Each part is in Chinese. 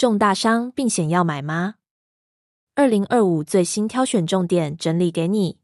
重大伤病险要买吗？2025最新挑选重点整理给你。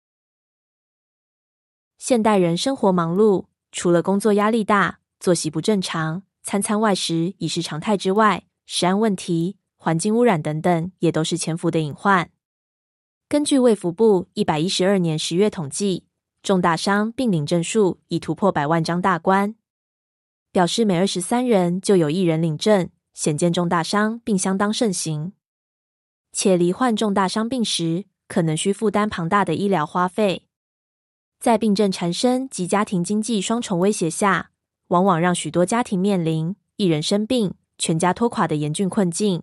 现代人生活忙碌，除了工作压力大、作息不正常、餐餐外食已是常态之外，食安问题、环境污染等等也都是潜伏的隐患。根据卫福部112年10月统计，重大伤病领证数已突破100万张大关，表示每23人就有1人领证，显见重大伤病相当盛行。且罹患重大伤病时，可能需负担庞大的医疗花费。在病症缠身及家庭经济双重威胁下，往往让许多家庭面临一人生病、全家拖垮的严峻困境。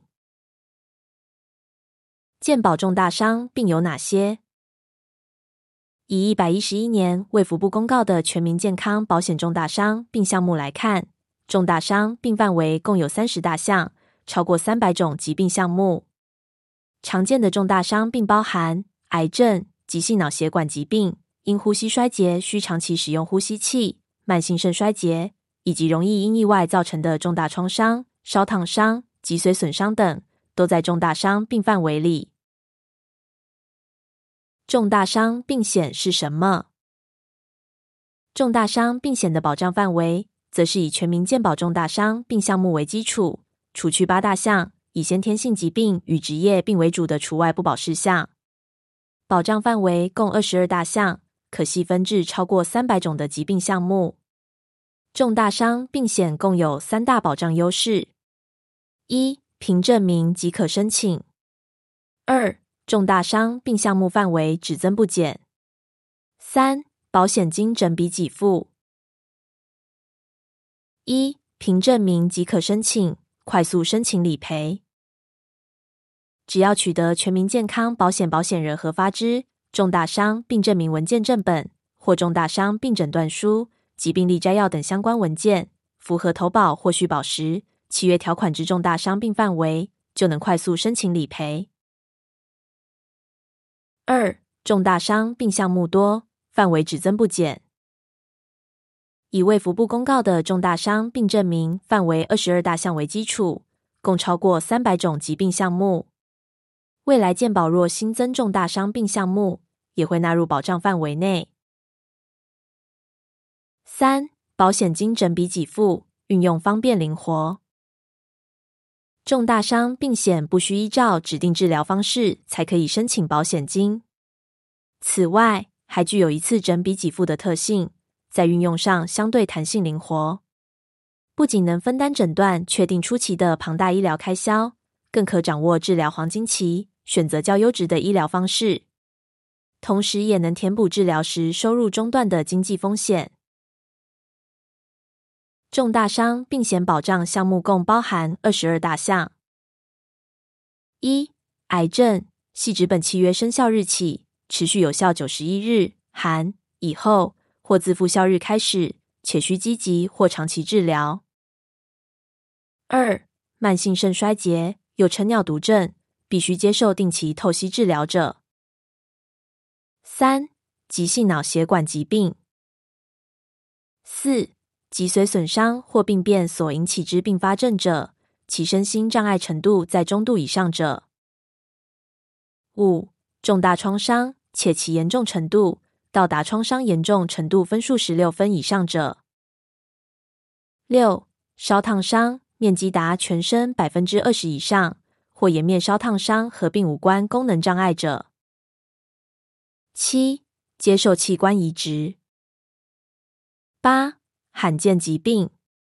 健保重大伤病有哪些？以111年卫福部公告的全民健康保险重大伤病项目来看，重大伤病范围共有30大项，超过300种疾病项目。常见的重大伤病包含癌症、急性脑血管疾病、因呼吸衰竭需长期使用呼吸器、慢性肾衰竭，以及容易因意外造成的重大创伤、烧烫伤、脊髓损伤等，都在重大伤病范围里。重大伤病险是什么？重大伤病险的保障范围，则是以全民健保重大伤病项目为基础，除去8大项，以先天性疾病与职业病为主的除外不保事项。保障范围共22大项，可细分至超过300种的疾病项目。重大伤病险共有3大保障优势：一、凭证明即可申请；二、重大伤病项目范围只增不减；三、保险金整笔给付。一、凭证明即可申请，快速申请理赔。只要取得全民健康保险保险人核发之重大伤病证明文件正本或重大伤病诊断书及病历摘要等相关文件，符合投保或续保时契约条款之重大伤病范围，就能快速申请理赔。二、重大伤病项目多，范围只增不减。以卫福部公告的重大伤病证明范围22大项为基础，共超过300种疾病项目。未来健保若新增重大伤病项目，也会纳入保障范围内。三、保险金整笔给付，运用方便灵活。重大伤病险不需依照指定治疗方式才可以申请保险金。此外，还具有一次整笔给付的特性，在运用上相对弹性灵活。不仅能分担诊断确定初期的庞大医疗开销，更可掌握治疗黄金期，选择较优质的医疗方式，同时也能填补治疗时收入中断的经济风险。重大伤病险保障项目共包含22大项。一、癌症系指本契约生效日起，持续有效91日含以后，或自复效日开始，且需积极或长期治疗。二、慢性肾衰竭，又称尿毒症，必须接受定期透析治疗者。三、急性脑血管疾病。四、脊髓损伤或病变所引起之并发症者，其身心障碍程度在中度以上者。五、重大创伤，且其严重程度到达创伤严重程度分数16分以上者。六、烧烫伤，面积达全身20%以上，或颜面烧烫伤合并无关功能障碍者。七、接受器官移植。八、罕见疾病。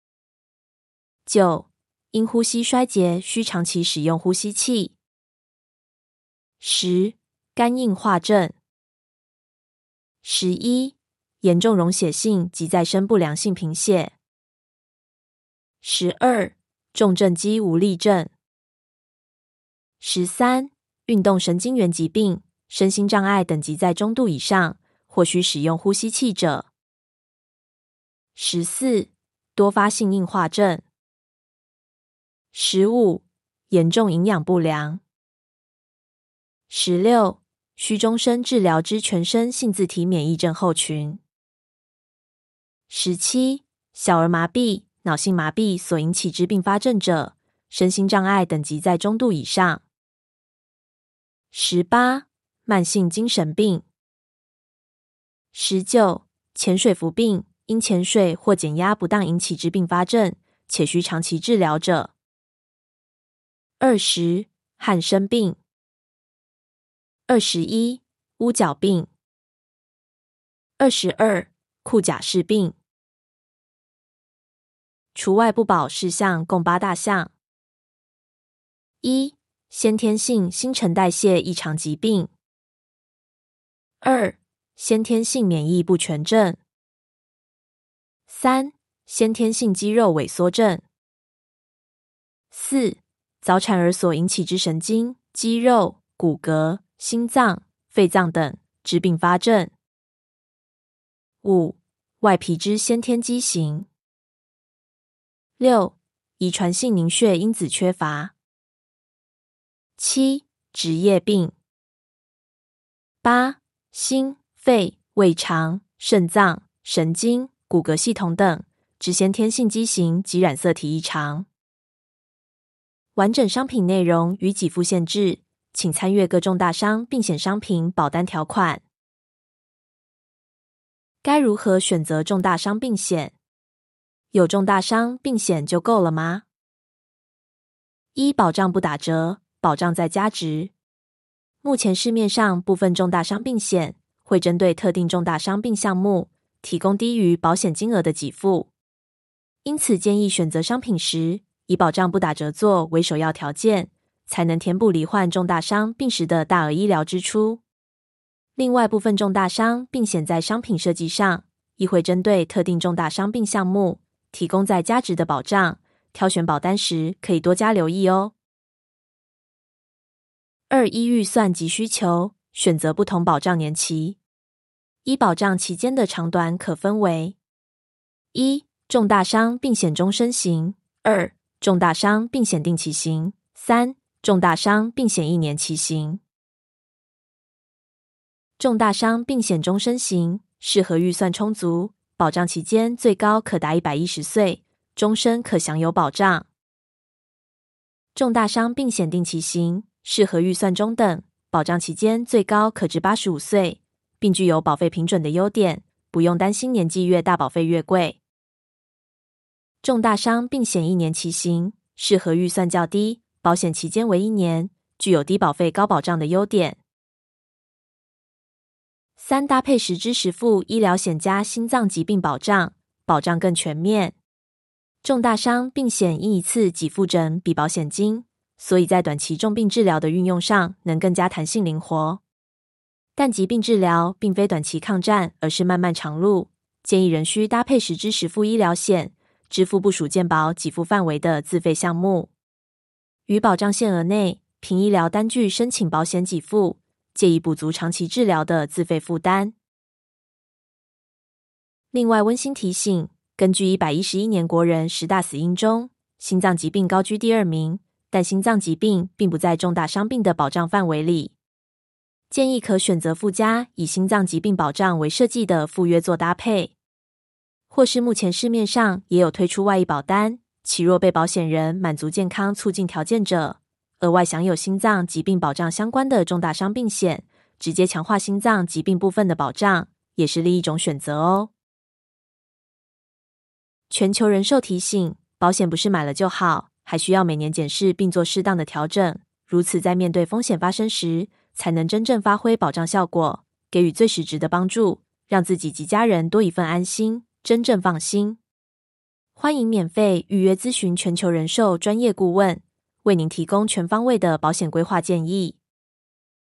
九、因呼吸衰竭需长期使用呼吸器。10、肝硬化症。11、严重溶血性及再生不良性贫血。12、重症肌无力症。13、运动神经元疾病、身心障碍等级在中度以上，或需使用呼吸器者。14、多发性硬化症。15、严重营养不良。16、需终身治疗之全身性自体免疫症候群。17、小儿麻痹、脑性麻痹所引起之并发症者， 身心障碍等级在中度以上。18. 慢性精神病。19. 潜水服病，因潜水或减压不当引起之并发症，且需长期治疗者。20. 汗疝病。21. 乌角病。22. 库贾氏病。除外不保事项共8大项。1. 先天性新陈代谢异常疾病。2. 先天性免疫不全症。3. 先天性肌肉萎缩症。4. 早产儿所引起之神经、肌肉、骨骼、心脏、肺脏等之并发症。5. 外皮之先天畸形。6. 遗传性凝血因子缺乏。7. 职业病。8. 心、肺、胃肠、肾脏、神经、骨骼系统等之先天性畸形及染色体异常。完整商品内容与给付限制，请参阅各重大伤病险商品保单条款。该如何选择重大伤病险？有重大伤病险就够了吗？一、保障不打折，保障再加值。目前市面上部分重大伤病险会针对特定重大伤病项目提供低于保险金额的给付，因此建议选择商品时以保障不打折作为首要条件，才能填补罹患重大伤病时的大额医疗支出。另外，部分重大伤病险在商品设计上亦会针对特定重大伤病项目提供再加值的保障，挑选保单时可以多加留意哦。2、依预算及需求选择不同保障年期。依保障期间的长短可分为： 1. 重大伤病险终身型， 2. 重大伤病险定期型， 3. 重大伤病险1年期型。重大伤病险终身型适合预算充足，保障期间最高可达110岁，终身可享有保障。重大伤病险定期型适合预算中等，保障期间最高可至85岁，并具有保费平准的优点，不用担心年纪越大保费越贵。重大伤病险1年期型适合预算较低，保险期间为1年，具有低保费高保障的优点。3、搭配实支实付医疗险加心脏疾病保障，保障更全面。重大伤病险因一次给付诊比保险金，所以在短期重病治疗的运用上能更加弹性灵活。但疾病治疗并非短期抗战，而是漫漫长路，建议仍需搭配实支实付医疗险，支付不属健保给付范围的自费项目。于保障限额内，凭医疗单据申请保险给付，借以补足长期治疗的自费负担。另外温馨提醒，根据111年国人10大死因中，心脏疾病高居第2名，但心脏疾病并不在重大伤病的保障范围里。建议可选择附加以心脏疾病保障为设计的附约做搭配，或是目前市面上也有推出外溢保单，其若被保险人满足健康促进条件者，额外享有心脏疾病保障相关的重大伤病险，直接强化心脏疾病部分的保障，也是另一种选择哦。全球人寿提醒，保险不是买了就好，还需要每年检视并做适当的调整，如此在面对风险发生时，才能真正发挥保障效果，给予最实质的帮助，让自己及家人多一份安心，真正放心。欢迎免费预约咨询全球人寿专业顾问，为您提供全方位的保险规划建议。